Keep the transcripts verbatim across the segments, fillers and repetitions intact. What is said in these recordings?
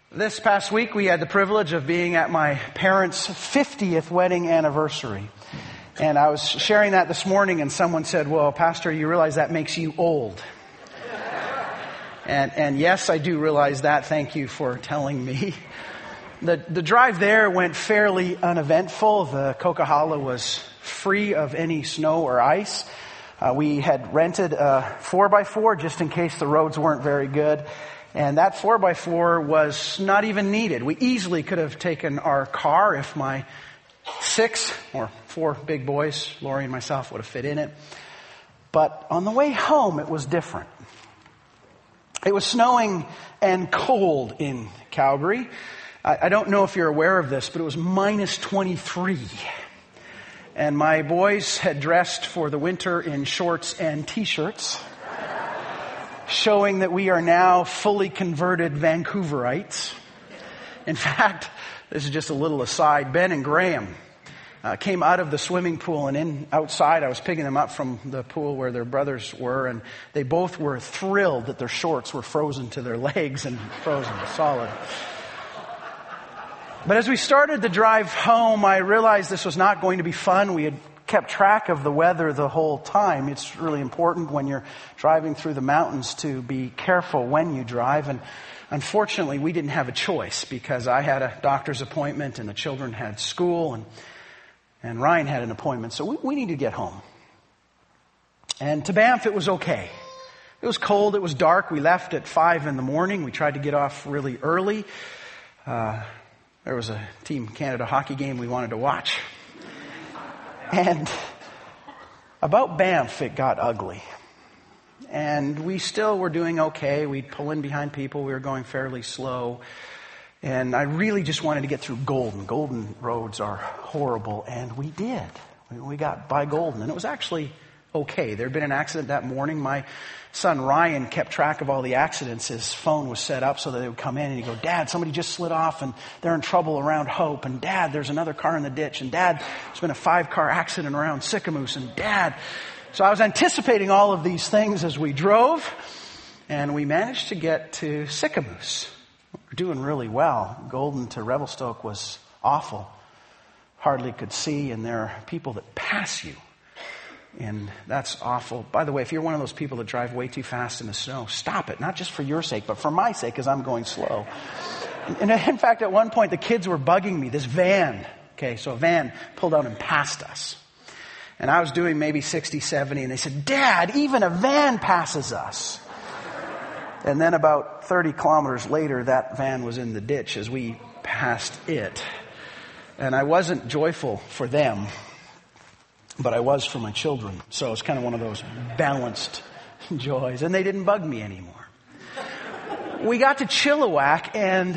This past week, we had the privilege of being at my parents' fiftieth wedding anniversary. And I was sharing that this morning, and someone said, well, Pastor, you realize that makes you old. And, and yes, I do realize that. Thank you for telling me. The, the drive there went fairly uneventful. The Coquihalla was free of any snow or ice. Uh, we had rented a four by four just in case the roads weren't very good. And that four by four was not even needed. We easily could have taken our car if my six or four big boys, Lori and myself, would have fit in it. But on the way home, it was different. It was snowing and cold in Calgary. I, I don't know if you're aware of this, but it was minus twenty-three. And my boys had dressed for the winter in shorts and t-shirts, showing that we are now fully converted Vancouverites. In fact, this is just a little aside, Ben and Graham uh, came out of the swimming pool, and in outside I was picking them up from the pool where their brothers were, and they both were thrilled that their shorts were frozen to their legs and frozen solid. But as we started the drive home, I realized this was not going to be fun. We had kept track of the weather the whole time. It's really important when you're driving through the mountains to be careful when you drive. And unfortunately, we didn't have a choice because I had a doctor's appointment and the children had school and, and Ryan had an appointment. So we, we needed to get home. And to Banff, it was okay. It was cold. It was dark. We left at five in the morning. We tried to get off really early. Uh, there was a Team Canada hockey game we wanted to watch. And about Banff, it got ugly. And we still were doing okay. We'd pull in behind people. We were going fairly slow. And I really just wanted to get through Golden. Golden roads are horrible. And we did. We got by Golden. And it was actually okay. There had been an accident that morning. My son Ryan kept track of all the accidents. His phone was set up so that they would come in and he'd go, Dad, somebody just slid off and they're in trouble around Hope. And Dad, there's another car in the ditch. And Dad, there's been a five car accident around Sicamous. And Dad. So I was anticipating all of these things as we drove, and we managed to get to Sicamous. We're doing really well. Golden to Revelstoke was awful. Hardly could see, and there are people that pass you. And that's awful. By the way, if you're one of those people that drive way too fast in the snow, stop it. Not just for your sake, but for my sake, because I'm going slow. And in fact, at one point, the kids were bugging me. This van, okay, so a van pulled out and passed us. And I was doing maybe sixty, seventy, and they said, Dad, even a van passes us. And then about thirty kilometers later, that van was in the ditch as we passed it. And I wasn't joyful for them, but I was for my children. So it's kind of one of those balanced joys. And they didn't bug me anymore. We got to Chilliwack, and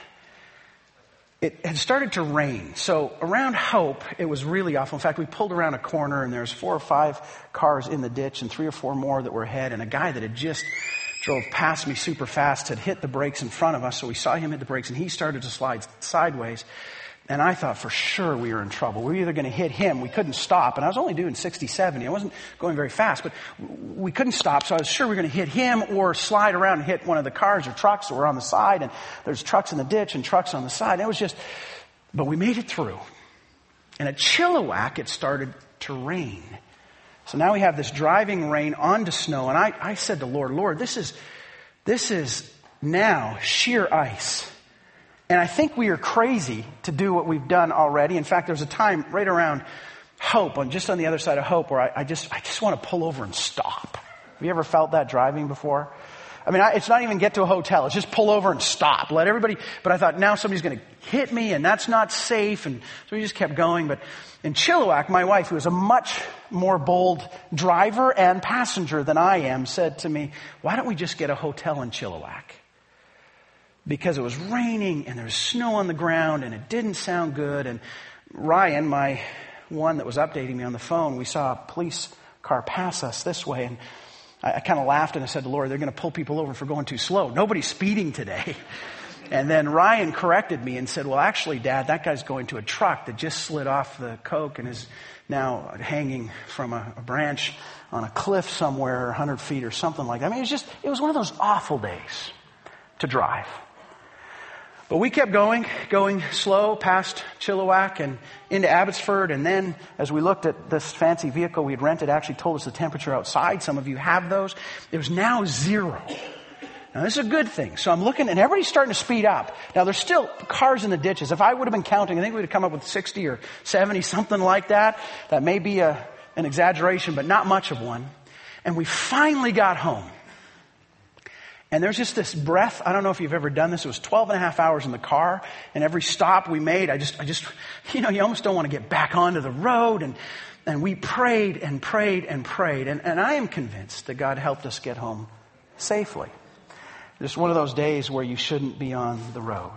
it had started to rain. So around Hope, it was really awful. In fact, we pulled around a corner, and there's four or five cars in the ditch and three or four more that were ahead. And a guy that had just drove past me super fast had hit the brakes in front of us. So we saw him hit the brakes, and he started to slide sideways. And I thought for sure we were in trouble. We were either going to hit him. We couldn't stop. And I was only doing sixty, seventy. I wasn't going very fast, but we couldn't stop. So I was sure we were going to hit him or slide around and hit one of the cars or trucks that were on the side. And there's trucks in the ditch and trucks on the side. It was just, but we made it through. And at Chilliwack, it started to rain. So now we have this driving rain onto snow. And I, I said to Lord, Lord, this is, this is now sheer ice. And I think we are crazy to do what we've done already. In fact, there's a time right around Hope, on just on the other side of Hope, where I, I just I just want to pull over and stop. Have you ever felt that driving before? I mean, I, it's not even get to a hotel. It's just pull over and stop. Let everybody. But I thought, now somebody's going to hit me, and that's not safe. And so we just kept going. But in Chilliwack, my wife, who is a much more bold driver and passenger than I am, said to me, why don't we just get a hotel in Chilliwack? Because it was raining and there was snow on the ground and it didn't sound good. And Ryan, my one that was updating me on the phone, we saw a police car pass us this way. And I, I kind of laughed and I said to Lord, they're going to pull people over for going too slow. Nobody's speeding today. And then Ryan corrected me and said, well, actually, Dad, that guy's going to a truck that just slid off the Coke and is now hanging from a, a branch on a cliff somewhere, one hundred feet or something like that. I mean, it was just, it was one of those awful days to drive. But we kept going, going slow past Chilliwack and into Abbotsford. And then as we looked at this fancy vehicle we had rented, actually told us the temperature outside. Some of you have those. It was now zero. Now this is a good thing. So I'm looking and everybody's starting to speed up. Now there's still cars in the ditches. If I would have been counting, I think we would have come up with sixty or seventy, something like that. That may be a, an exaggeration, but not much of one. And we finally got home. And there's just this breath. I don't know if you've ever done this. It was twelve and a half hours in the car. And every stop we made, I just, I just, you know, you almost don't want to get back onto the road. And, and we prayed and prayed and prayed. And, and I am convinced that God helped us get home safely. Just one of those days where you shouldn't be on the road.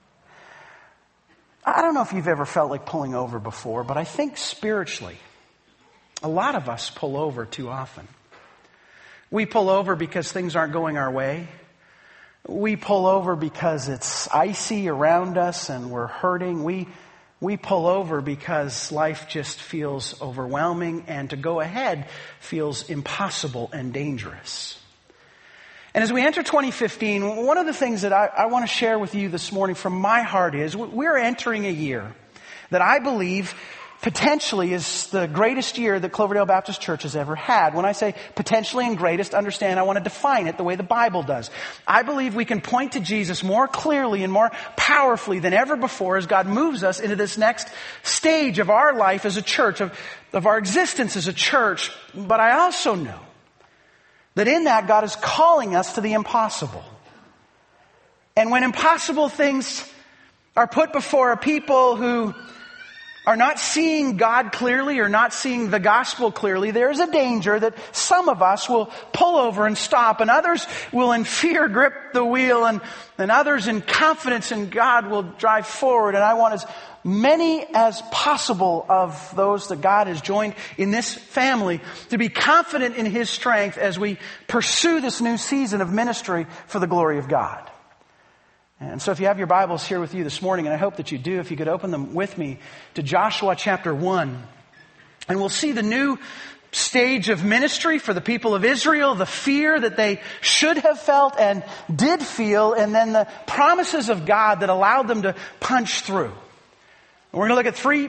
I don't know if you've ever felt like pulling over before, but I think spiritually, a lot of us pull over too often. We pull over because things aren't going our way. We pull over because it's icy around us and we're hurting. We, we pull over because life just feels overwhelming and to go ahead feels impossible and dangerous. And as we enter twenty fifteen, one of the things that I, I want to share with you this morning from my heart is we're entering a year that I believe potentially is the greatest year that Cloverdale Baptist Church has ever had. When I say potentially and greatest, understand I want to define it the way the Bible does. I believe we can point to Jesus more clearly and more powerfully than ever before as God moves us into this next stage of our life as a church, of, of our existence as a church. But I also know that in that God is calling us to the impossible. And when impossible things are put before a people who are not seeing God clearly or not seeing the gospel clearly, there is a danger that some of us will pull over and stop, and others will in fear grip the wheel, and, and others in confidence in God will drive forward. And I want as many as possible of those that God has joined in this family to be confident in His strength as we pursue this new season of ministry for the glory of God. And so if you have your Bibles here with you this morning, and I hope that you do, if you could open them with me to Joshua chapter one. And we'll see the new stage of ministry for the people of Israel, the fear that they should have felt and did feel, and then the promises of God that allowed them to punch through. And we're going to look at three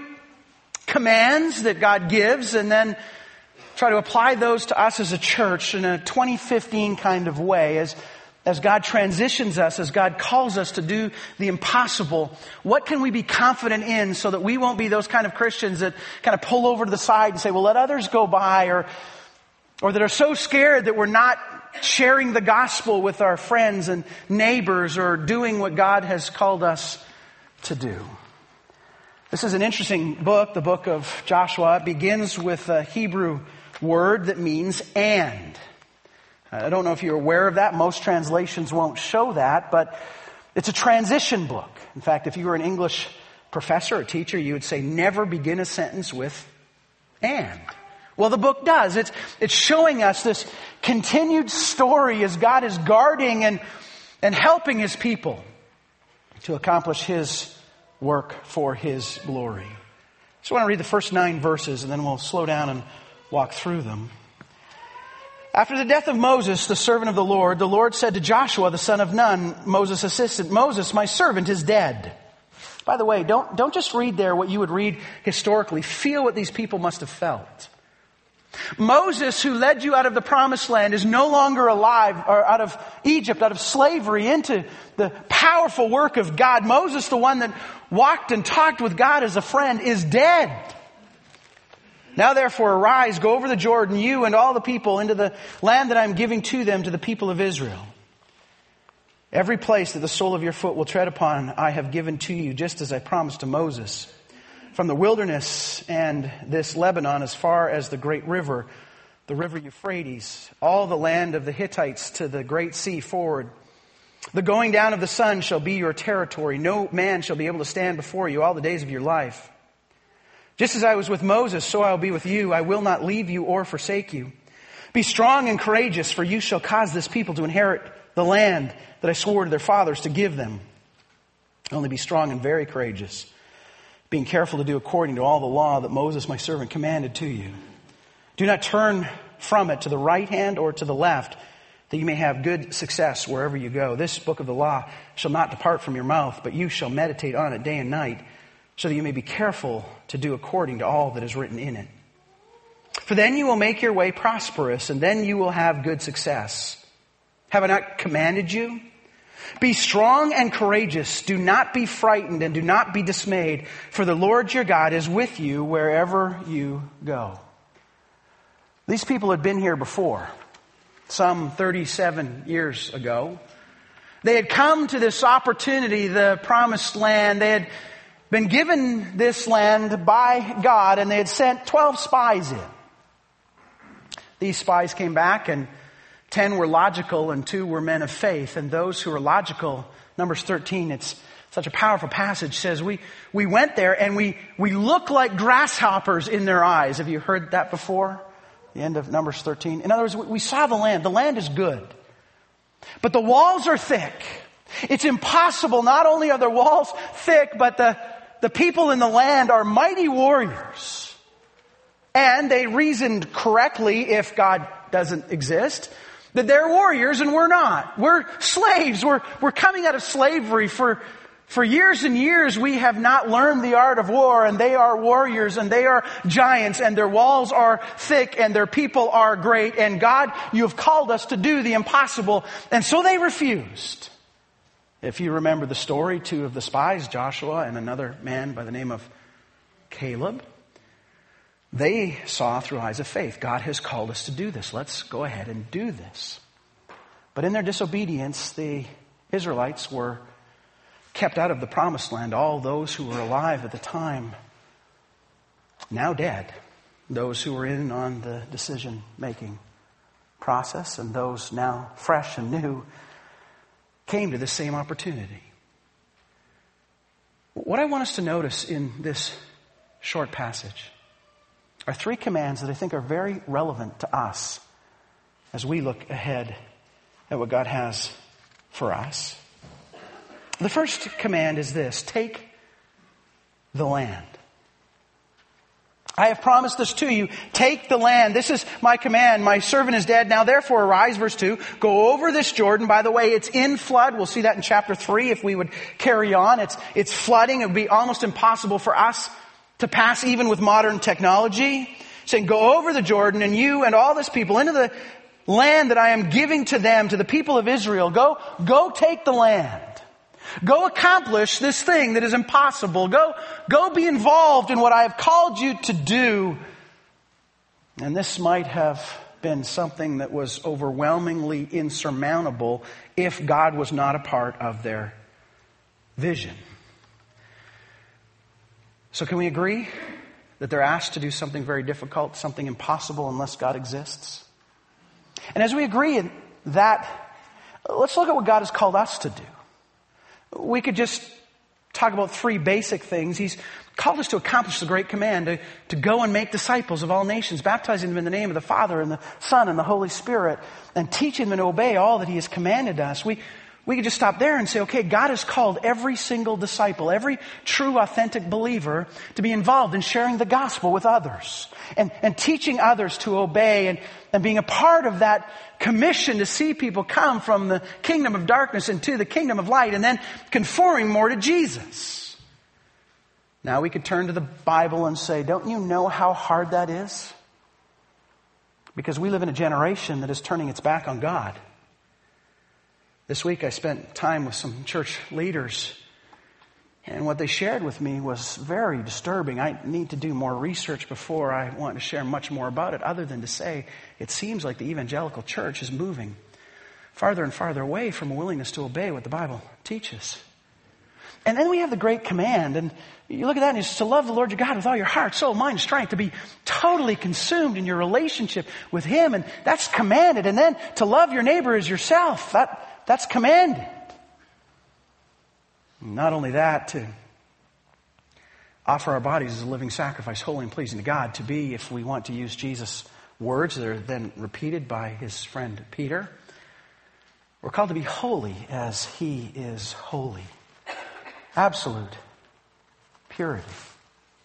commands that God gives and then try to apply those to us as a church in a twenty fifteen kind of way as As God transitions us, as God calls us to do the impossible. What can we be confident in so that we won't be those kind of Christians that kind of pull over to the side and say, well, let others go by, or, or that are so scared that we're not sharing the gospel with our friends and neighbors or doing what God has called us to do. This is an interesting book, the book of Joshua. It begins with a Hebrew word that means and. I don't know if you're aware of that. Most translations won't show that, but it's a transition book. In fact, if you were an English professor or teacher, you would say, never begin a sentence with and. Well, the book does. It's, it's showing us this continued story as God is guarding and, and helping His people to accomplish His work for His glory. So I want to read the first nine verses and then we'll slow down and walk through them. After the death of Moses, the servant of the Lord, the Lord said to Joshua, the son of Nun, Moses' assistant, Moses, my servant, is dead. By the way, don't, don't just read there what you would read historically. Feel what these people must have felt. Moses, who led you out of the promised land, is no longer alive, or out of Egypt, out of slavery, into the powerful work of God. Moses, the one that walked and talked with God as a friend, is dead. Now therefore arise, go over the Jordan, you and all the people, into the land that I am giving to them, to the people of Israel. Every place that the sole of your foot will tread upon, I have given to you, just as I promised to Moses. From the wilderness and this Lebanon, as far as the great river, the river Euphrates, all the land of the Hittites to the great sea forward. The going down of the sun shall be your territory. No man shall be able to stand before you all the days of your life. Just as I was with Moses, so I will be with you. I will not leave you or forsake you. Be strong and courageous, for you shall cause this people to inherit the land that I swore to their fathers to give them. Only be strong and very courageous, being careful to do according to all the law that Moses, my servant, commanded to you. Do not turn from it to the right hand or to the left, that you may have good success wherever you go. This book of the law shall not depart from your mouth, but you shall meditate on it day and night, so that you may be careful to do according to all that is written in it. For then you will make your way prosperous, and then you will have good success. Have I not commanded you? Be strong and courageous. Do not be frightened and do not be dismayed, for the Lord your God is with you wherever you go. These people had been here before, some thirty-seven years ago. They had come to this opportunity, the promised land. They had been given this land by God, and they had sent twelve spies in. These spies came back, and ten were logical and two were men of faith. And those who were logical, Numbers thirteen, it's such a powerful passage, says we, we went there and we, we looked like grasshoppers in their eyes. Have you heard that before? The end of Numbers thirteen. In other words, we saw the land. The land is good. But the walls are thick. It's impossible. Not only are the walls thick, but the, the people in the land are mighty warriors. And they reasoned correctly, if God doesn't exist, that they're warriors and we're not. We're slaves. We're, we're coming out of slavery. For, for years and years we have not learned the art of war, and they are warriors and they are giants and their walls are thick and their people are great, and God, you have called us to do the impossible. And so they refused. If you remember the story, two of the spies, Joshua and another man by the name of Caleb, they saw through eyes of faith, God has called us to do this. Let's go ahead and do this. But in their disobedience, the Israelites were kept out of the promised land. All those who were alive at the time, now dead. Those who were in on the decision-making process, and those now fresh and new, came to the same opportunity. What I want us to notice in this short passage are three commands that I think are very relevant to us as we look ahead at what God has for us. The first command is this: take the land. I have promised this to you. Take the land. This is my command. My servant is dead. Now therefore arise, verse two, go over this Jordan. By the way, it's in flood. We'll see that in chapter three if we would carry on. It's, it's flooding. It would be almost impossible for us to pass even with modern technology. Saying, go over the Jordan, and you and all this people into the land that I am giving to them, to the people of Israel. Go, go take the land. Go accomplish this thing that is impossible. Go, go be involved in what I have called you to do. And this might have been something that was overwhelmingly insurmountable if God was not a part of their vision. So can we agree that they're asked to do something very difficult, something impossible unless God exists? And as we agree in that, let's look at what God has called us to do. We could just talk about three basic things. He's called us to accomplish the great command, to, to go and make disciples of all nations, baptizing them in the name of the Father and the Son and the Holy Spirit, and teaching them to obey all that He has commanded us. We We could just stop there and say, okay, God has called every single disciple, every true, authentic believer to be involved in sharing the gospel with others and, and teaching others to obey and, and being a part of that commission to see people come from the kingdom of darkness into the kingdom of light, and then conforming more to Jesus. Now we could turn to the Bible and say, don't you know how hard that is? Because we live in a generation that is turning its back on God. This week I spent time with some church leaders, and what they shared with me was very disturbing. I need to do more research before I want to share much more about it, other than to say it seems like the evangelical church is moving farther and farther away from a willingness to obey what the Bible teaches. And then we have the great command, and you look at that and it's to love the Lord your God with all your heart, soul, mind, strength, to be totally consumed in your relationship with Him, and that's commanded. And then to love your neighbor as yourself, that That's commanded. Not only that, to offer our bodies as a living sacrifice, holy and pleasing to God, to be, if we want to use Jesus' words that are then repeated by His friend Peter, we're called to be holy as He is holy. Absolute purity.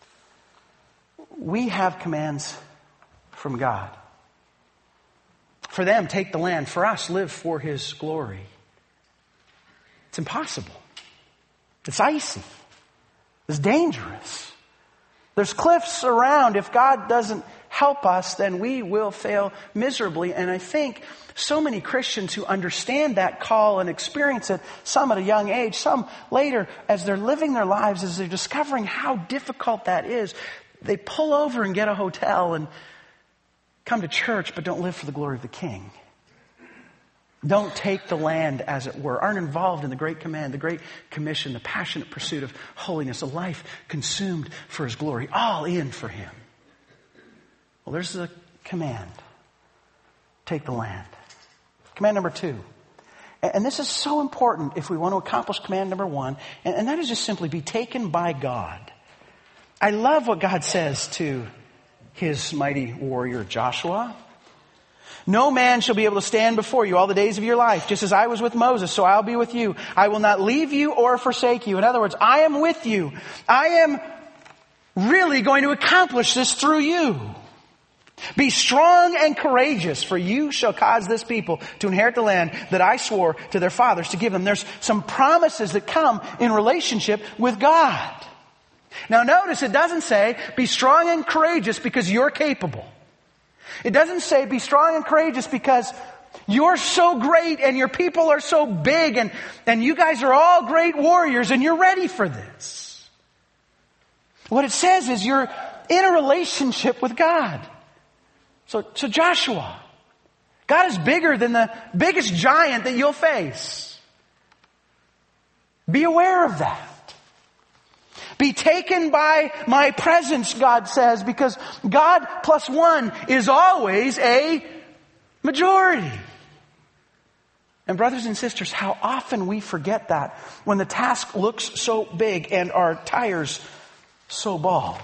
We have commands from God. For them, take the land. For us, live for His glory. It's impossible. It's icy. It's dangerous. There's cliffs around. If God doesn't help us, then we will fail miserably. And I think so many Christians who understand that call and experience it, some at a young age, some later, as they're living their lives, as they're discovering how difficult that is, they pull over and get a hotel and come to church, but don't live for the glory of the King. Don't take the land, as it were. Aren't involved in the great command, the great commission, the passionate pursuit of holiness, a life consumed for His glory, all in for Him. Well, there's the command. Take the land. Command number two. And this is so important if we want to accomplish command number one. And that is just simply be taken by God. I love what God says to His mighty warrior Joshua. No man shall be able to stand before you all the days of your life. Just as I was with Moses, so I'll be with you. I will not leave you or forsake you. In other words, I am with you. I am really going to accomplish this through you. Be strong and courageous, for you shall cause this people to inherit the land that I swore to their fathers to give them. There's some promises that come in relationship with God. Now notice it doesn't say, be strong and courageous because you're capable. It doesn't say, be strong and courageous because you're so great and your people are so big and, and you guys are all great warriors and you're ready for this. What it says is you're in a relationship with God. So, so Joshua, God is bigger than the biggest giant that you'll face. Be aware of that. Be taken by my presence, God says, because God plus one is always a majority. And brothers and sisters, how often we forget that when the task looks so big and our tires so bald.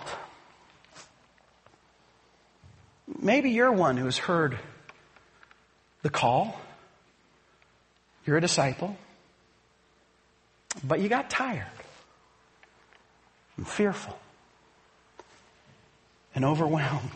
Maybe you're one who has heard the call. You're a disciple. But you got tired. And fearful. And overwhelmed.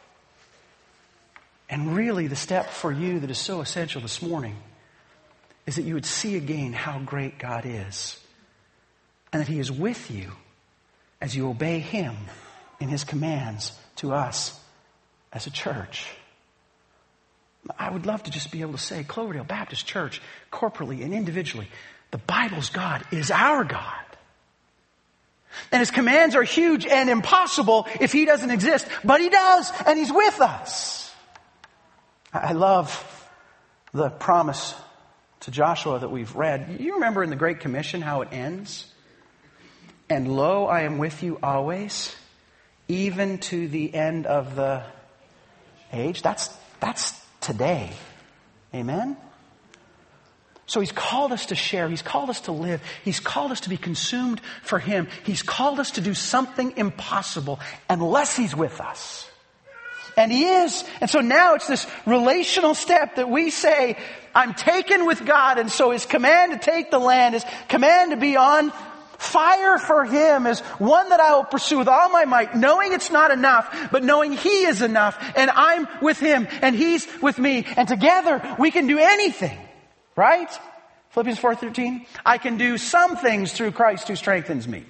And really the step for you that is so essential this morning is that you would see again how great God is. And that He is with you as you obey Him in His commands to us as a church. I would love to just be able to say, Cloverdale Baptist Church, corporately and individually, the Bible's God is our God. And His commands are huge and impossible if He doesn't exist. But He does, and He's with us. I love the promise to Joshua that we've read. You remember in the Great Commission how it ends? And lo, I am with you always, even to the end of the age. That's, that's today. Amen? So He's called us to share. He's called us to live. He's called us to be consumed for Him. He's called us to do something impossible unless He's with us. And He is. And so now it's this relational step that we say, I'm taken with God. And so His command to take the land, His command to be on fire for Him is one that I will pursue with all my might, knowing it's not enough, but knowing He is enough. And I'm with Him and He's with me. And together we can do anything. Right? Philippians four thirteen. I can do some things through Christ who strengthens me.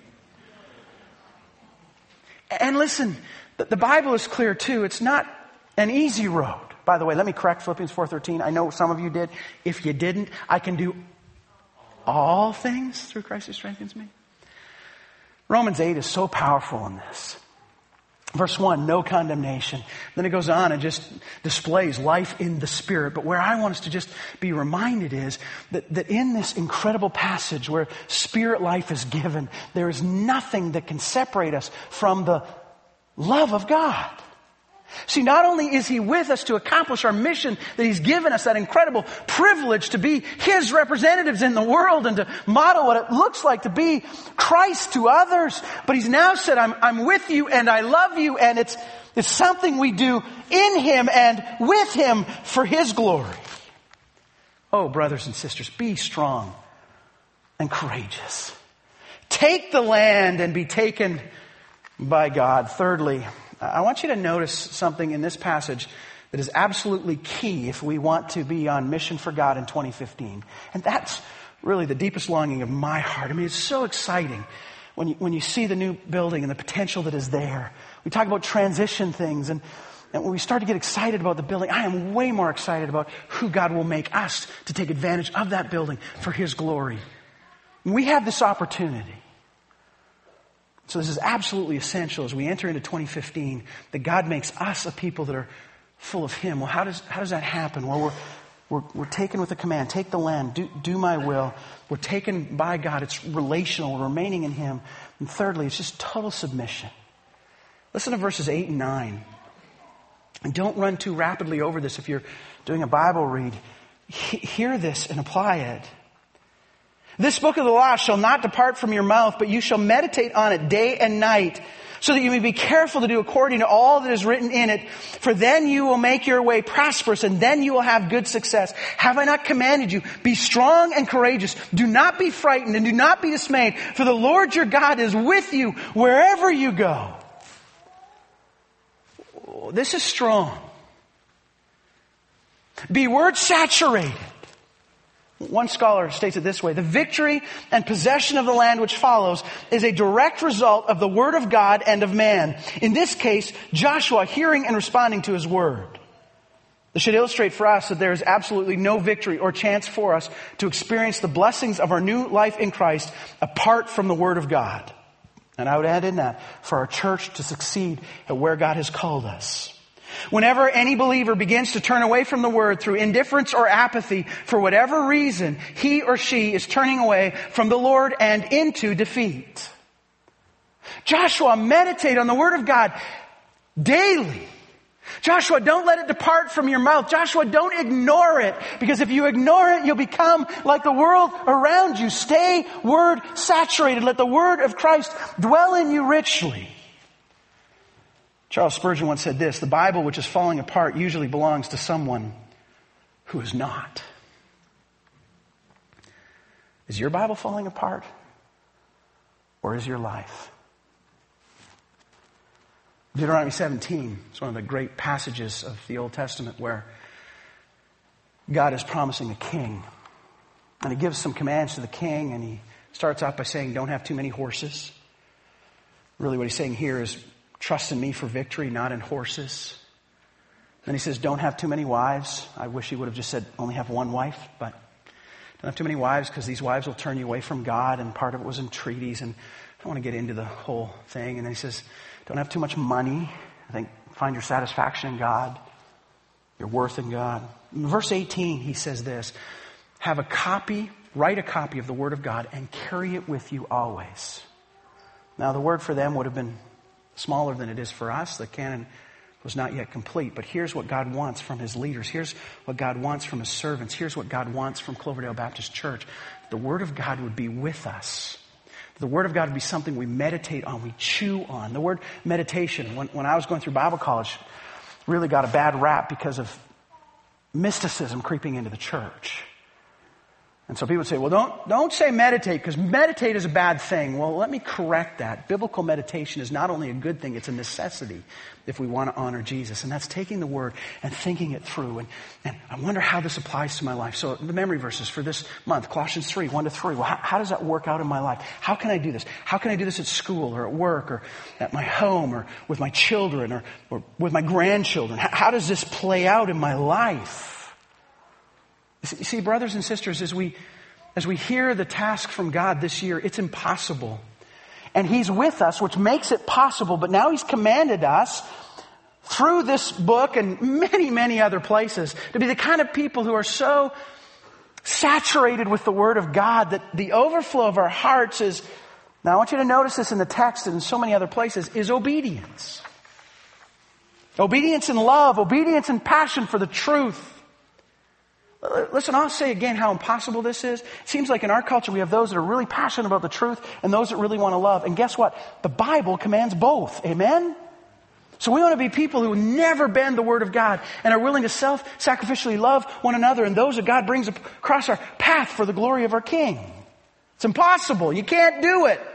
And listen, the Bible is clear too. It's not an easy road. By the way, let me correct Philippians four thirteen. I know some of you did. If you didn't, I can do all things through Christ who strengthens me. Romans eight is so powerful in this. Verse one, no condemnation. Then it goes on and just displays life in the Spirit. But where I want us to just be reminded is that, that in this incredible passage where Spirit life is given, there is nothing that can separate us from the love of God. See, not only is He with us to accomplish our mission, that He's given us that incredible privilege to be His representatives in the world and to model what it looks like to be Christ to others. But He's now said, I'm, I'm with you and I love you, and it's, it's something we do in Him and with Him for His glory. Oh, brothers and sisters, be strong and courageous. Take the land and be taken by God. Thirdly, I want you to notice something in this passage that is absolutely key if we want to be on mission for God in twenty fifteen. And that's really the deepest longing of my heart. I mean, it's so exciting when you, when you see the new building and the potential that is there. We talk about transition things, and, and when we start to get excited about the building, I am way more excited about who God will make us to take advantage of that building for His glory. We have this opportunity. So this is absolutely essential as we enter into twenty fifteen, that God makes us a people that are full of Him. Well, how does, how does that happen? Well, we're, we're, we're taken with a command. Take the land. Do, do my will. We're taken by God. It's relational. We're remaining in Him. And thirdly, it's just total submission. Listen to verses eight and nine. And don't run too rapidly over this if you're doing a Bible read. He, hear this and apply it. This book of the law shall not depart from your mouth, but you shall meditate on it day and night, so that you may be careful to do according to all that is written in it. For then you will make your way prosperous, and then you will have good success. Have I not commanded you? Be strong and courageous. Do not be frightened and do not be dismayed, for the Lord your God is with you wherever you go. This is strong. Be word saturated. One scholar states it this way: the victory and possession of the land which follows is a direct result of the word of God and of man. In this case, Joshua hearing and responding to his word. This should illustrate for us that there is absolutely no victory or chance for us to experience the blessings of our new life in Christ apart from the word of God. And I would add in that, for our church to succeed at where God has called us. Whenever any believer begins to turn away from the word through indifference or apathy, for whatever reason, he or she is turning away from the Lord and into defeat. Joshua, meditate on the word of God daily. Joshua, don't let it depart from your mouth. Joshua, don't ignore it, because if you ignore it, you'll become like the world around you. Stay word saturated. Let the word of Christ dwell in you richly. Charles Spurgeon once said this: the Bible, which is falling apart, usually belongs to someone who is not. Is your Bible falling apart? Or is your life? Deuteronomy seventeen is one of the great passages of the Old Testament where God is promising a king. And He gives some commands to the king, and He starts out by saying, don't have too many horses. Really what He's saying here is, trust in me for victory, not in horses. Then He says, don't have too many wives. I wish He would have just said, only have one wife, but don't have too many wives, because these wives will turn you away from God, and part of it was in treaties, and I don't want to get into the whole thing. And then He says, don't have too much money. I think find your satisfaction in God, your worth in God. In verse eighteen, He says this: have a copy, write a copy of the Word of God and carry it with you always. Now, the word for them would have been smaller than it is for us. The canon was not yet complete. But here's what God wants from His leaders. Here's what God wants from His servants. Here's what God wants from Cloverdale Baptist Church. The Word of God would be with us. The Word of God would be something we meditate on, we chew on. The word meditation, when, when I was going through Bible college, really got a bad rap because of mysticism creeping into the church. And so people would say, well, don't, don't say meditate, because meditate is a bad thing. Well, let me correct that. Biblical meditation is not only a good thing, it's a necessity if we want to honor Jesus. And that's taking the Word and thinking it through. And, and I wonder how this applies to my life. So the memory verses for this month, Colossians three, one to three. Well, how, how does that work out in my life? How can I do this? How can I do this at school or at work or at my home or with my children or, or with my grandchildren? How, how does this play out in my life? You see, brothers and sisters, as we, as we hear the task from God this year, it's impossible. And He's with us, which makes it possible. But now He's commanded us through this book and many, many other places to be the kind of people who are so saturated with the Word of God that the overflow of our hearts is, now I want you to notice this in the text and in so many other places, is obedience. Obedience in love, obedience and passion for the truth. Listen, I'll say again how impossible this is. It seems like in our culture we have those that are really passionate about the truth and those that really want to love. And guess what? The Bible commands both. Amen? So we want to be people who never bend the Word of God and are willing to self-sacrificially love one another and those that God brings across our path for the glory of our King. It's impossible. You can't do it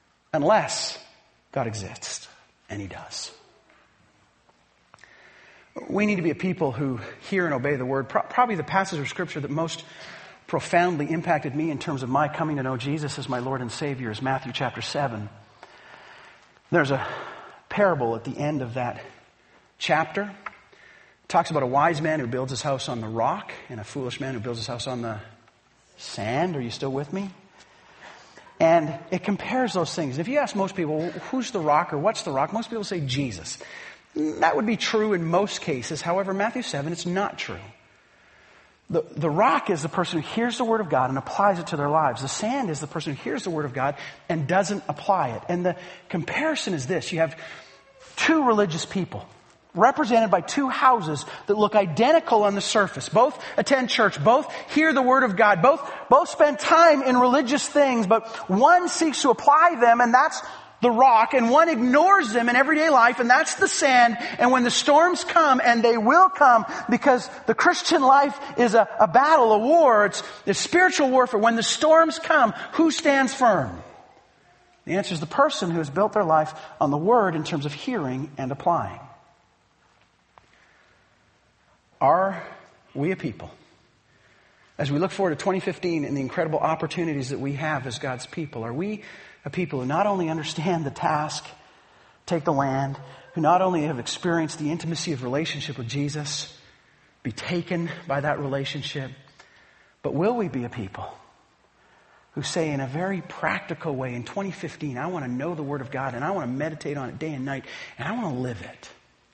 unless God exists. And He does. We need to be a people who hear and obey the word. Pro- probably the passage of Scripture that most profoundly impacted me in terms of my coming to know Jesus as my Lord and Savior is Matthew chapter seven. There's a parable at the end of that chapter. It talks about a wise man who builds his house on the rock and a foolish man who builds his house on the sand. Are you still with me? And it compares those things. If you ask most people, who's the rock or what's the rock? Most people say Jesus. That would be true in most cases. However, Matthew seven, it's not true. The, the rock is the person who hears the Word of God and applies it to their lives. The sand is the person who hears the Word of God and doesn't apply it. And the comparison is this. You have two religious people represented by two houses that look identical on the surface. Both attend church. Both hear the Word of God. Both, both spend time in religious things. But one seeks to apply them, and that's the rock, and one ignores them in everyday life, and that's the sand. And when the storms come, and they will come, because the Christian life is a, a battle, a war, it's, it's spiritual warfare. When the storms come, who stands firm? The answer is the person who has built their life on the Word in terms of hearing and applying. Are we a people, as we look forward to twenty fifteen and the incredible opportunities that we have as God's people, are we a people who not only understand the task, take the land, who not only have experienced the intimacy of relationship with Jesus, be taken by that relationship, but will we be a people who say in a very practical way, in twenty fifteen, I want to know the Word of God and I want to meditate on it day and night and I want to live it?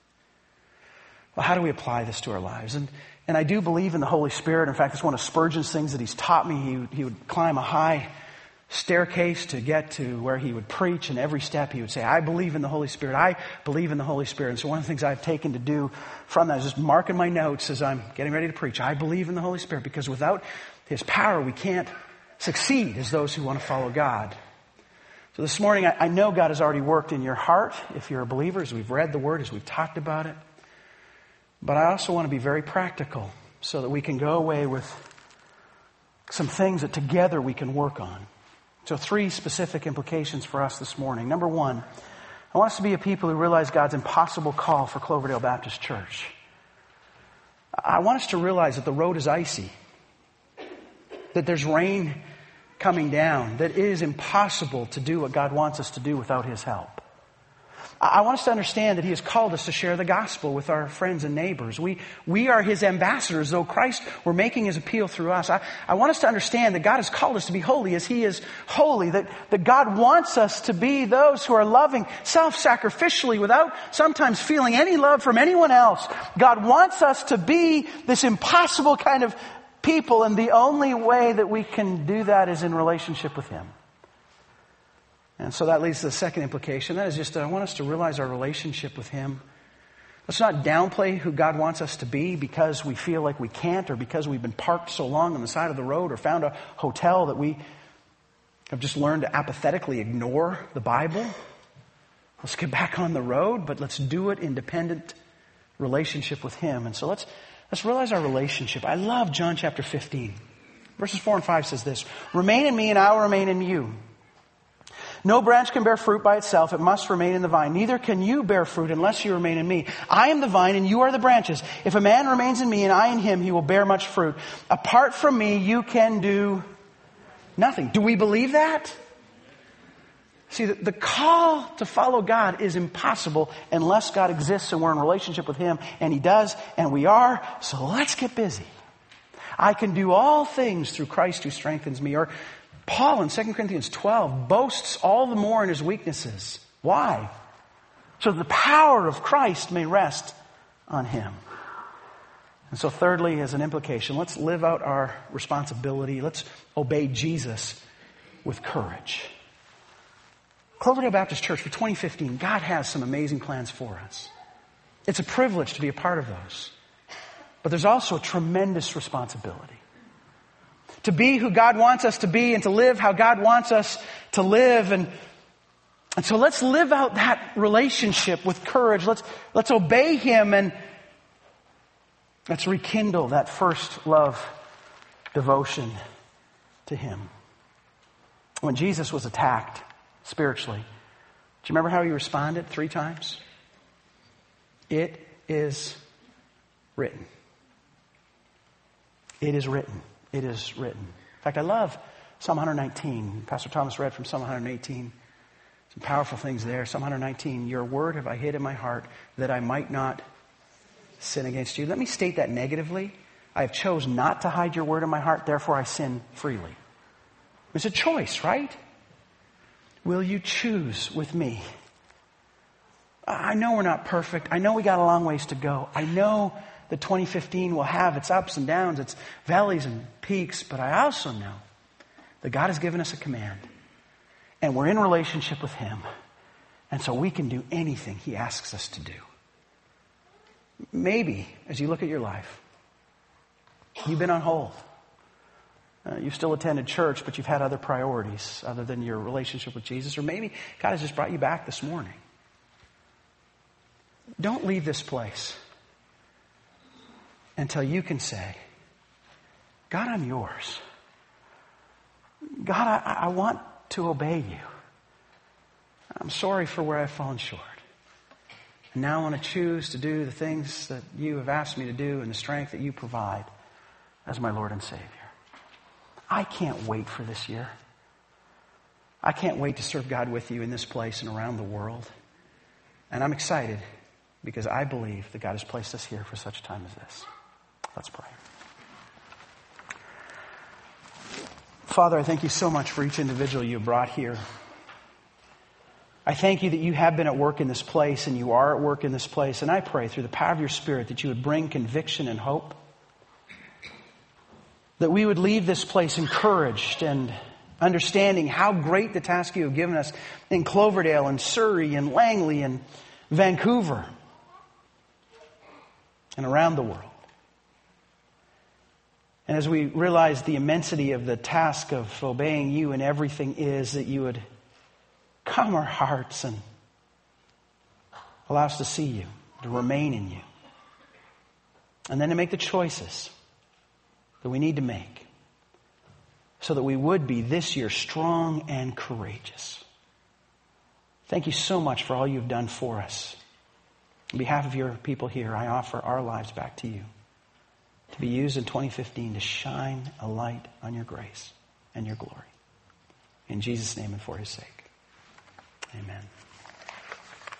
Well, how do we apply this to our lives? And and I do believe in the Holy Spirit. In fact, it's one of Spurgeon's things that he's taught me. He would, he would climb a high staircase to get to where he would preach, and every step he would say, I believe in the Holy Spirit. I believe in the Holy Spirit. And so one of the things I've taken to do from that is just marking my notes as I'm getting ready to preach. I believe in the Holy Spirit, because without His power, we can't succeed as those who want to follow God. So this morning, I, I know God has already worked in your heart if you're a believer, as we've read the Word, as we've talked about it. But I also want to be very practical so that we can go away with some things that together we can work on. So three specific implications for us this morning. Number one, I want us to be a people who realize God's impossible call for Cloverdale Baptist Church. I want us to realize that the road is icy, that there's rain coming down, that it is impossible to do what God wants us to do without His help. I want us to understand that He has called us to share the gospel with our friends and neighbors. We, we are His ambassadors, though Christ were making His appeal through us. I, I want us to understand that God has called us to be holy as He is holy, that, that God wants us to be those who are loving self-sacrificially without sometimes feeling any love from anyone else. God wants us to be this impossible kind of people, and the only way that we can do that is in relationship with Him. And so that leads to the second implication. That is just, I want us to realize our relationship with Him. Let's not downplay who God wants us to be because we feel like we can't, or because we've been parked so long on the side of the road, or found a hotel that we have just learned to apathetically ignore the Bible. Let's get back on the road, but let's do it in dependent relationship with Him. And so let's, let's realize our relationship. I love John chapter fifteen. Verses four and five says this, remain in me and I will remain in you. No branch can bear fruit by itself. It must remain in the vine. Neither can you bear fruit unless you remain in me. I am the vine and you are the branches. If a man remains in me and I in him, he will bear much fruit. Apart from me, you can do nothing. Do we believe that? See, the call to follow God is impossible unless God exists and we're in relationship with Him. And He does, and we are. So let's get busy. I can do all things through Christ who strengthens me. Or Paul in Second Corinthians twelve boasts all the more in his weaknesses. Why? So the power of Christ may rest on him. And so thirdly, as an implication, let's live out our responsibility. Let's obey Jesus with courage. Cloverdale Baptist Church for twenty fifteen, God has some amazing plans for us. It's a privilege to be a part of those. But there's also a tremendous responsibility. To be who God wants us to be and to live how God wants us to live. And, and so let's live out that relationship with courage. Let's, let's obey Him and let's rekindle that first love devotion to Him. When Jesus was attacked spiritually, do you remember how He responded three times? It is written. It is written. It is written. In fact, I love Psalm one nineteen. Pastor Thomas read from Psalm one eighteen. Some powerful things there. Psalm one nineteen, your word have I hid in my heart that I might not sin against you. Let me state that negatively. I have chose not to hide your word in my heart, therefore I sin freely. It's a choice, right? Will you choose with me? I know we're not perfect. I know we got a long ways to go. I know that twenty fifteen will have its ups and downs, its valleys and peaks, but I also know that God has given us a command. And we're in relationship with Him. And so we can do anything He asks us to do. Maybe, as you look at your life, you've been on hold. Uh, you've still attended church, but you've had other priorities other than your relationship with Jesus. Or maybe God has just brought you back this morning. Don't leave this place until you can say, God, I'm yours. God, I, I want to obey you. I'm sorry for where I've fallen short. And now I want to choose to do the things that you have asked me to do and the strength that you provide as my Lord and Savior. I can't wait for this year. I can't wait to serve God with you in this place and around the world. And I'm excited because I believe that God has placed us here for such a time as this. Let's pray. Father, I thank you so much for each individual you brought here. I thank you that you have been at work in this place and you are at work in this place. And I pray through the power of your Spirit that you would bring conviction and hope. That we would leave this place encouraged and understanding how great the task you have given us in Cloverdale and Surrey and Langley and Vancouver and around the world. And as we realize the immensity of the task of obeying you in everything is, that you would calm our hearts and allow us to see you, to remain in you. And then to make the choices that we need to make so that we would be this year strong and courageous. Thank you so much for all you've done for us. On behalf of your people here, I offer our lives back to you to be used in twenty fifteen to shine a light on your grace and your glory. In Jesus' name and for His sake. Amen.